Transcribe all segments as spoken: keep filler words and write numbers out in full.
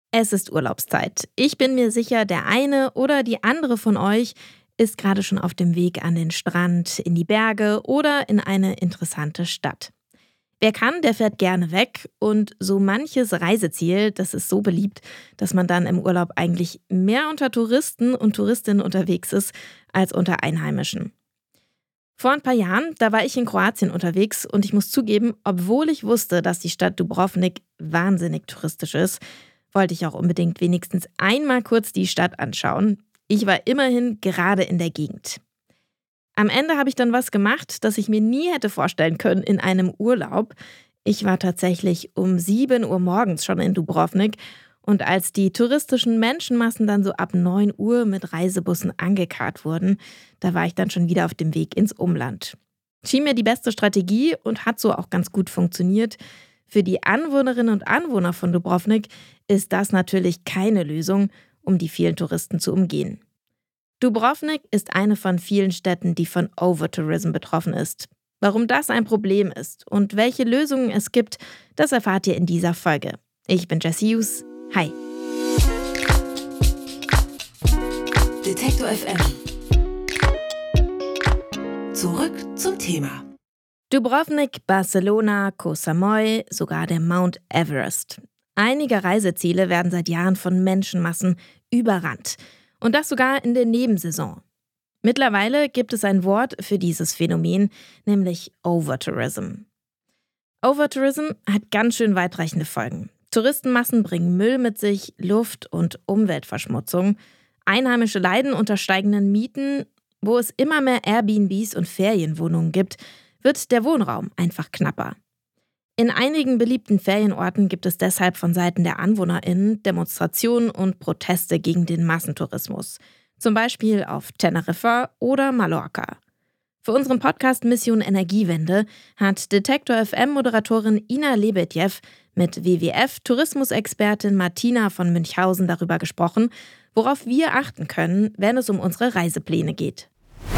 Es ist Urlaubszeit. Ich bin mir sicher, der eine oder die andere von euch ist gerade schon auf dem Weg an den Strand, in die Berge oder in eine interessante Stadt. Wer kann, der fährt gerne weg und so manches Reiseziel, das ist so beliebt, dass man dann im Urlaub eigentlich mehr unter Touristen und Touristinnen unterwegs ist als unter Einheimischen. Vor ein paar Jahren, da war ich in Kroatien unterwegs und ich muss zugeben, obwohl ich wusste, dass die Stadt Dubrovnik wahnsinnig touristisch ist, wollte ich auch unbedingt wenigstens einmal kurz die Stadt anschauen. Ich war immerhin gerade in der Gegend. Am Ende habe ich dann was gemacht, das ich mir nie hätte vorstellen können in einem Urlaub. Ich war tatsächlich um sieben Uhr morgens schon in Dubrovnik und als die touristischen Menschenmassen dann so ab neun Uhr mit Reisebussen angekarrt wurden, da war ich dann schon wieder auf dem Weg ins Umland. Schien mir die beste Strategie und hat so auch ganz gut funktioniert. Für die Anwohnerinnen und Anwohner von Dubrovnik ist das natürlich keine Lösung, um die vielen Touristen zu umgehen. Dubrovnik ist eine von vielen Städten, die von Overtourism betroffen ist. Warum das ein Problem ist und welche Lösungen es gibt, das erfahrt ihr in dieser Folge. Ich bin Jessie Hughes. Hi. Detektor F M. Zurück zum Thema. Dubrovnik, Barcelona, Koh Samui, sogar der Mount Everest. Einige Reiseziele werden seit Jahren von Menschenmassen überrannt. Und das sogar in der Nebensaison. Mittlerweile gibt es ein Wort für dieses Phänomen, nämlich Overtourism. Overtourism hat ganz schön weitreichende Folgen. Touristenmassen bringen Müll mit sich, Luft- und Umweltverschmutzung. Einheimische leiden unter steigenden Mieten. Wo es immer mehr Airbnbs und Ferienwohnungen gibt, wird der Wohnraum einfach knapper. In einigen beliebten Ferienorten gibt es deshalb von Seiten der AnwohnerInnen Demonstrationen und Proteste gegen den Massentourismus. Zum Beispiel auf Teneriffa oder Mallorca. Für unseren Podcast Mission Energiewende hat Detektor F M-Moderatorin Ina Lebedjew mit W W F-Tourismusexpertin Martina von Münchhausen darüber gesprochen, worauf wir achten können, wenn es um unsere Reisepläne geht.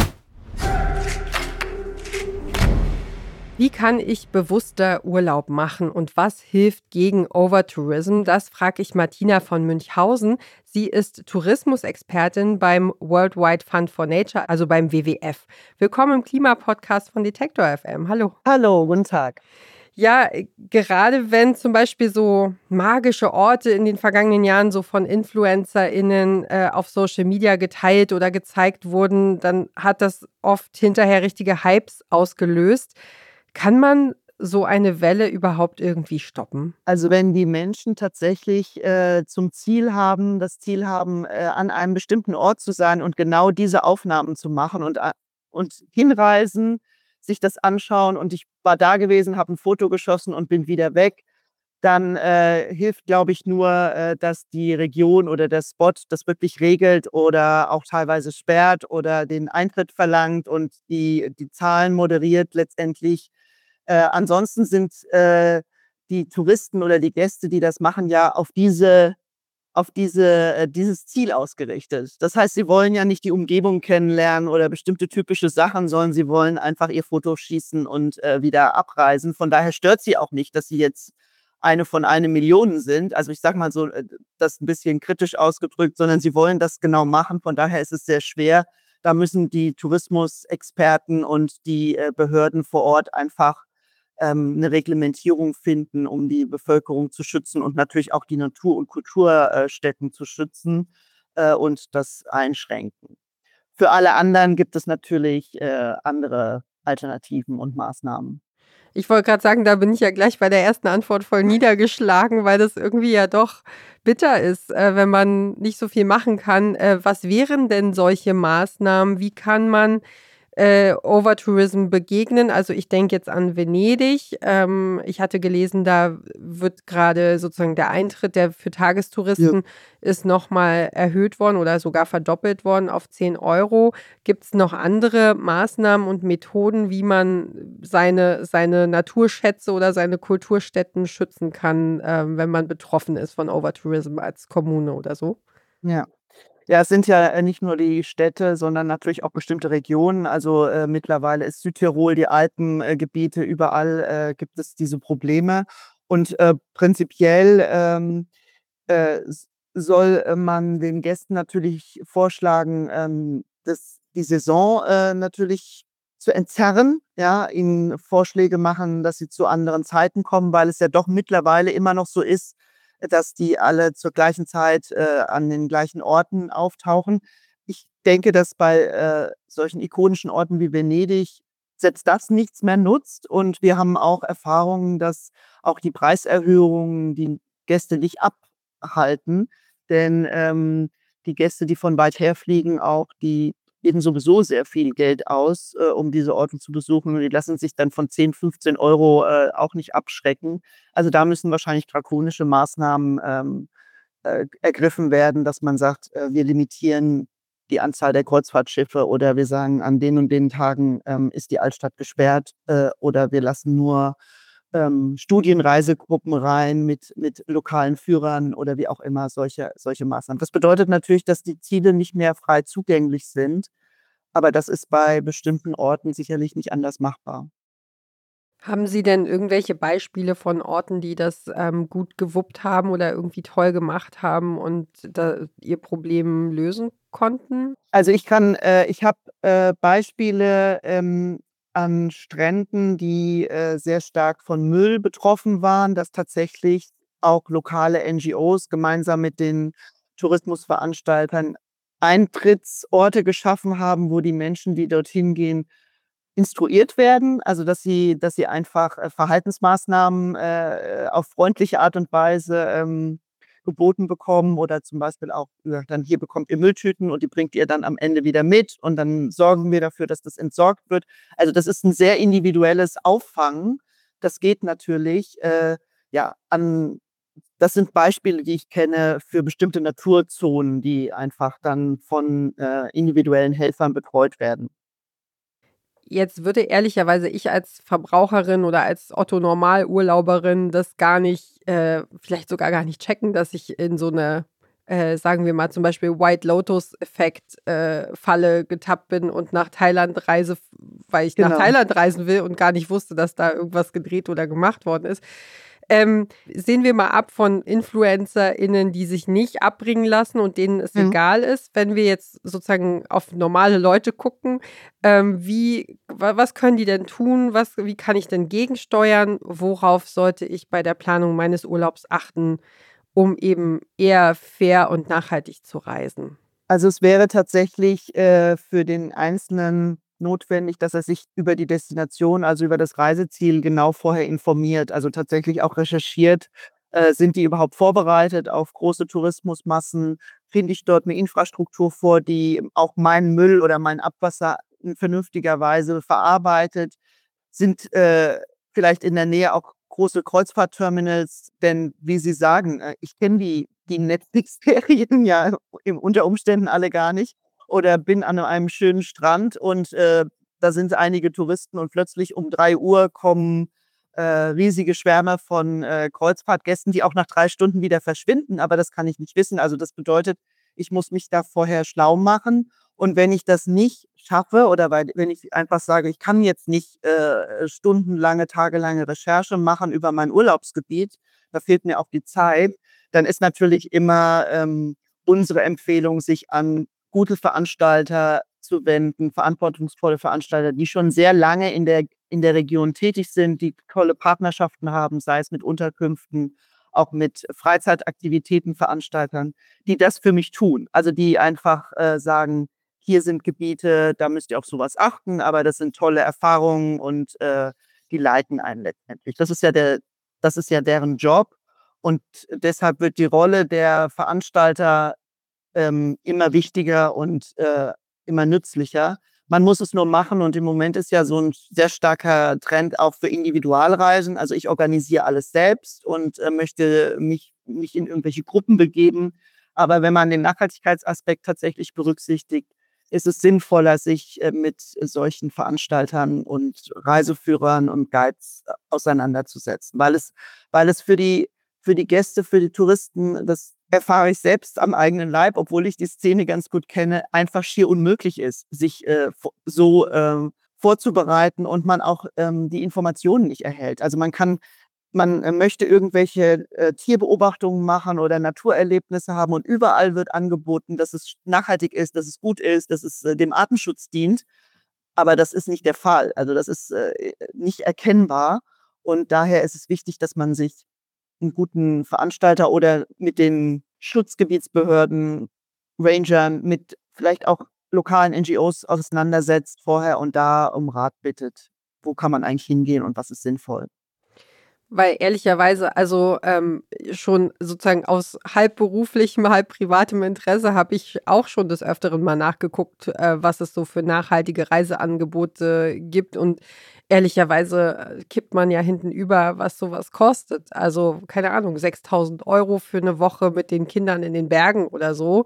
Wie kann ich bewusster Urlaub machen und was hilft gegen Overtourism? Das frage ich Martina von Münchhausen. Sie ist Tourismusexpertin beim Worldwide Fund for Nature, also beim W W F. Willkommen im Klimapodcast von Detektor F M. Hallo. Hallo, guten Tag. Ja, gerade wenn zum Beispiel so magische Orte in den vergangenen Jahren so von InfluencerInnen äh, auf Social Media geteilt oder gezeigt wurden, dann hat das oft hinterher richtige Hypes ausgelöst. Kann man so eine Welle überhaupt irgendwie stoppen? Also wenn die Menschen tatsächlich äh, zum Ziel haben, das Ziel haben, äh, an einem bestimmten Ort zu sein und genau diese Aufnahmen zu machen und, a- und hinreisen, sich das anschauen und ich war da gewesen, habe ein Foto geschossen und bin wieder weg, dann äh, hilft, glaube ich, nur, äh, dass die Region oder der Spot das wirklich regelt oder auch teilweise sperrt oder den Eintritt verlangt und die, die Zahlen moderiert letztendlich. Äh, ansonsten sind äh, die Touristen oder die Gäste, die das machen, ja auf diese, auf diese, äh, dieses Ziel ausgerichtet. Das heißt, sie wollen ja nicht die Umgebung kennenlernen oder bestimmte typische Sachen, sondern sie wollen einfach ihr Foto schießen und äh, wieder abreisen. Von daher stört sie auch nicht, dass sie jetzt eine von eine Million sind. Also ich sage mal so, äh, das ein bisschen kritisch ausgedrückt, sondern sie wollen das genau machen. Von daher ist es sehr schwer. Da müssen die Tourismusexperten und die äh, Behörden vor Ort einfach ähm, eine Reglementierung finden, um die Bevölkerung zu schützen und natürlich auch die Natur- und Kulturstätten zu schützen äh, und das einschränken. Für alle anderen gibt es natürlich äh, andere Alternativen und Maßnahmen. Ich wollte gerade sagen, da bin ich ja gleich bei der ersten Antwort voll niedergeschlagen, weil das irgendwie ja doch bitter ist, äh, wenn man nicht so viel machen kann. Äh, was wären denn solche Maßnahmen? Wie kann man äh, Overtourism begegnen? Also ich denke jetzt an Venedig. Ähm, ich hatte gelesen, da wird gerade sozusagen der Eintritt, der für Tagestouristen ist nochmal erhöht worden oder sogar verdoppelt worden auf zehn Euro. Gibt es noch andere Maßnahmen und Methoden, wie man seine, seine Naturschätze oder seine Kulturstätten schützen kann, ähm, wenn man betroffen ist von Overtourism als Kommune oder so? Ja. Ja, es sind ja äh, nicht nur die Städte, sondern natürlich auch bestimmte Regionen. Also äh, mittlerweile ist Südtirol, die Alpengebiete, überall äh, gibt es diese Probleme. Und äh, prinzipiell ähm, äh, s- soll äh, man den Gästen natürlich vorschlagen, ähm, das, die Saison äh, natürlich zu entzerren, ja, ihnen Vorschläge machen, dass sie zu anderen Zeiten kommen, weil es ja doch mittlerweile immer noch so ist, dass die alle zur gleichen Zeit äh, an den gleichen Orten auftauchen. Ich denke, dass bei äh, solchen ikonischen Orten wie Venedig selbst das nichts mehr nutzt. Und wir haben auch Erfahrungen, dass auch die Preiserhöhungen die Gäste nicht abhalten. Denn ähm, die Gäste, die von weit her fliegen, auch die geben sowieso sehr viel Geld aus, äh, um diese Orte zu besuchen. Und die lassen sich dann von zehn, fünfzehn Euro äh, auch nicht abschrecken. Also da müssen wahrscheinlich drakonische Maßnahmen ähm, äh, ergriffen werden, dass man sagt, äh, wir limitieren die Anzahl der Kreuzfahrtschiffe oder wir sagen, an den und den Tagen ähm, ist die Altstadt gesperrt äh, oder wir lassen nur ähm, Studienreisegruppen rein mit, mit lokalen Führern oder wie auch immer solche, solche Maßnahmen. Das bedeutet natürlich, dass die Ziele nicht mehr frei zugänglich sind, aber das ist bei bestimmten Orten sicherlich nicht anders machbar. Haben Sie denn irgendwelche Beispiele von Orten, die das ähm, gut gewuppt haben oder irgendwie toll gemacht haben und da ihr Problem lösen konnten? Also ich kann, äh, ich habe äh, Beispiele ähm, an Stränden, die äh, sehr stark von Müll betroffen waren, dass tatsächlich auch lokale N G Os gemeinsam mit den Tourismusveranstaltern Eintrittsorte geschaffen haben, wo die Menschen, die dorthin gehen, instruiert werden. Also dass sie, dass sie einfach äh, Verhaltensmaßnahmen äh, auf freundliche Art und Weise ähm, geboten bekommen oder zum Beispiel auch, ja, dann hier bekommt ihr Mülltüten und die bringt ihr dann am Ende wieder mit und dann sorgen wir dafür, dass das entsorgt wird. Also das ist ein sehr individuelles Auffangen. Das geht natürlich, äh, ja, an, das sind Beispiele, die ich kenne für bestimmte Naturzonen, die einfach dann von äh, individuellen Helfern betreut werden. Jetzt würde ehrlicherweise ich als Verbraucherin oder als Otto-Normal-Urlauberin das gar nicht, äh, vielleicht sogar gar nicht checken, dass ich in so eine, äh, sagen wir mal zum Beispiel White Lotus-Effekt äh, Falle getappt bin und nach Thailand reise, f- weil ich nach Genau. Thailand reisen will und gar nicht wusste, dass da irgendwas gedreht oder gemacht worden ist. Ähm, sehen wir mal ab von InfluencerInnen, die sich nicht abbringen lassen und denen es Mhm. egal ist. Wenn wir jetzt sozusagen auf normale Leute gucken, ähm, wie, wa- was können die denn tun? Was, wie kann ich denn gegensteuern? Worauf sollte ich bei der Planung meines Urlaubs achten, um eben eher fair und nachhaltig zu reisen? Also es wäre tatsächlich äh, für den Einzelnen notwendig, dass er sich über die Destination, also über das Reiseziel genau vorher informiert, also tatsächlich auch recherchiert, äh, sind die überhaupt vorbereitet auf große Tourismusmassen? Finde ich dort eine Infrastruktur vor, die auch meinen Müll oder mein Abwasser in vernünftiger Weise verarbeitet? Sind äh, vielleicht in der Nähe auch große Kreuzfahrtterminals? Denn wie Sie sagen, äh, ich kenne die, die Netflix-Serien ja im, unter Umständen alle gar nicht oder bin an einem schönen Strand und äh, da sind einige Touristen und plötzlich um drei Uhr kommen äh, riesige Schwärme von äh, Kreuzfahrtgästen, die auch nach drei Stunden wieder verschwinden, aber das kann ich nicht wissen. Also das bedeutet, ich muss mich da vorher schlau machen und wenn ich das nicht schaffe oder weil, wenn ich einfach sage, ich kann jetzt nicht äh, stundenlange, tagelange Recherche machen über mein Urlaubsgebiet, da fehlt mir auch die Zeit, dann ist natürlich immer ähm, unsere Empfehlung, sich an gute Veranstalter zu wenden, verantwortungsvolle Veranstalter, die schon sehr lange in der, in der Region tätig sind, die tolle Partnerschaften haben, sei es mit Unterkünften, auch mit Freizeitaktivitäten, Veranstaltern, die das für mich tun. Also die einfach äh, sagen, hier sind Gebiete, da müsst ihr auf sowas achten, aber das sind tolle Erfahrungen und äh, die leiten einen letztendlich. Das ist ja der, das ist ja deren Job und deshalb wird die Rolle der Veranstalter ähm, immer wichtiger und äh, immer nützlicher. Man muss es nur machen und im Moment ist ja so ein sehr starker Trend auch für Individualreisen. Also ich organisiere alles selbst und äh, möchte mich nicht in irgendwelche Gruppen begeben. Aber wenn man den Nachhaltigkeitsaspekt tatsächlich berücksichtigt, ist es sinnvoller, sich äh, mit solchen Veranstaltern und Reiseführern und Guides äh, auseinanderzusetzen, weil es, weil es für die, für die Gäste, für die Touristen, das erfahre ich selbst am eigenen Leib, obwohl ich die Szene ganz gut kenne, einfach schier unmöglich ist, sich äh, vo- so ähm, vorzubereiten und man auch ähm, die Informationen nicht erhält. Also man kann man äh, möchte irgendwelche äh, Tierbeobachtungen machen oder Naturerlebnisse haben und überall wird angeboten, dass es nachhaltig ist, dass es gut ist, dass es äh, dem Artenschutz dient. Aber das ist nicht der Fall. Also das ist äh, nicht erkennbar. Und daher ist es wichtig, dass man sich einen guten Veranstalter oder mit den Schutzgebietsbehörden, Rangern, mit vielleicht auch lokalen N G Os auseinandersetzt vorher und da um Rat bittet. Wo kann man eigentlich hingehen und was ist sinnvoll? Weil ehrlicherweise, also ähm, schon sozusagen aus halb beruflichem, halb privatem Interesse habe ich auch schon des Öfteren mal nachgeguckt, äh, was es so für nachhaltige Reiseangebote gibt. Und ehrlicherweise äh, kippt man ja hinten über, was sowas kostet. Also, keine Ahnung, sechstausend Euro für eine Woche mit den Kindern in den Bergen oder so.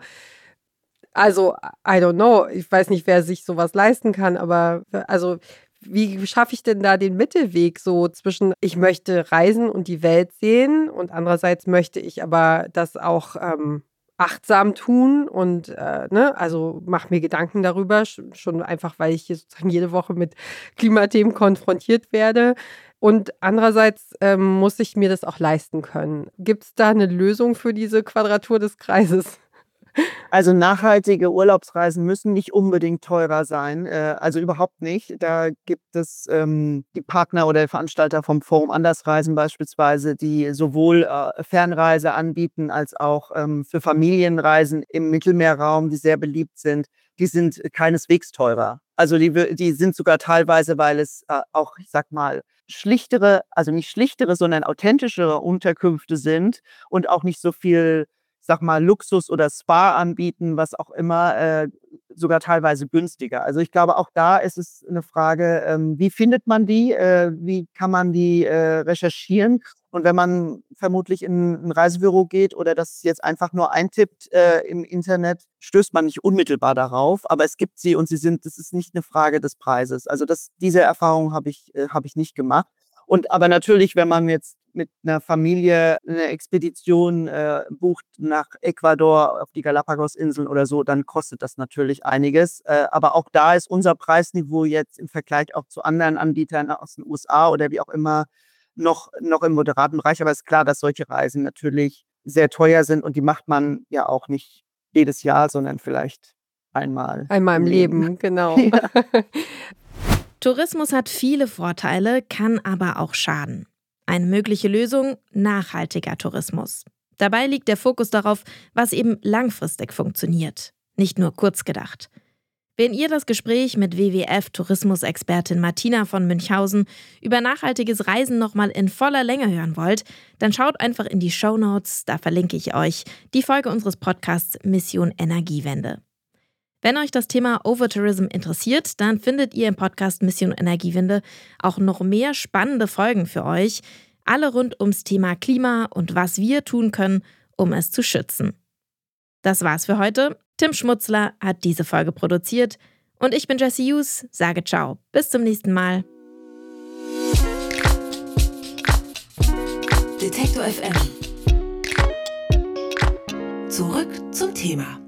Also, I don't know. Ich weiß nicht, wer sich sowas leisten kann, aber also, wie schaffe ich denn da den Mittelweg so zwischen, ich möchte reisen und die Welt sehen und andererseits möchte ich aber das auch ähm, achtsam tun und äh, ne, also mache mir Gedanken darüber, sch- schon einfach, weil ich hier sozusagen jede Woche mit Klimathemen konfrontiert werde. Und andererseits ähm, muss ich mir das auch leisten können. Gibt es da eine Lösung für diese Quadratur des Kreises? Also nachhaltige Urlaubsreisen müssen nicht unbedingt teurer sein, äh, also überhaupt nicht. Da gibt es ähm, die Partner oder Veranstalter vom Forum Andersreisen beispielsweise, die sowohl äh, Fernreise anbieten als auch ähm, für Familienreisen im Mittelmeerraum, die sehr beliebt sind. Die sind keineswegs teurer. Also die, wir- die sind sogar teilweise, weil es äh, auch, ich sag mal, schlichtere, also nicht schlichtere, sondern authentischere Unterkünfte sind und auch nicht so viel, sag mal, Luxus oder Spa anbieten, was auch immer, äh, sogar teilweise günstiger. Also ich glaube, auch da ist es eine Frage, ähm, wie findet man die, äh, wie kann man die äh, recherchieren? Und wenn man vermutlich in ein Reisebüro geht oder das jetzt einfach nur eintippt äh, im Internet, stößt man nicht unmittelbar darauf, aber es gibt sie und sie sind, das ist nicht eine Frage des Preises. Also das, diese Erfahrung habe ich, äh, habe ich nicht gemacht. Und aber natürlich, wenn man jetzt mit einer Familie eine Expedition äh, bucht nach Ecuador auf die Galapagos-Inseln oder so, dann kostet das natürlich einiges. Äh, aber auch da ist unser Preisniveau jetzt im Vergleich auch zu anderen Anbietern aus den U S A oder wie auch immer noch, noch im moderaten Bereich. Aber es ist klar, dass solche Reisen natürlich sehr teuer sind und die macht man ja auch nicht jedes Jahr, sondern vielleicht einmal Einmal im Leben, genau. Ja. Tourismus hat viele Vorteile, kann aber auch schaden. Eine mögliche Lösung: nachhaltiger Tourismus. Dabei liegt der Fokus darauf, was eben langfristig funktioniert, nicht nur kurz gedacht. Wenn ihr das Gespräch mit W W F-Tourismusexpertin Martina von Münchhausen über nachhaltiges Reisen nochmal in voller Länge hören wollt, dann schaut einfach in die Shownotes, da verlinke ich euch die Folge unseres Podcasts Mission Energiewende. Wenn euch das Thema Overtourism interessiert, dann findet ihr im Podcast Mission Energiewende auch noch mehr spannende Folgen für euch, alle rund ums Thema Klima und was wir tun können, um es zu schützen. Das war's für heute. Tim Schmutzler hat diese Folge produziert und ich bin Jessie Hughes, sage ciao, bis zum nächsten Mal. Detektor F M. Zurück zum Thema.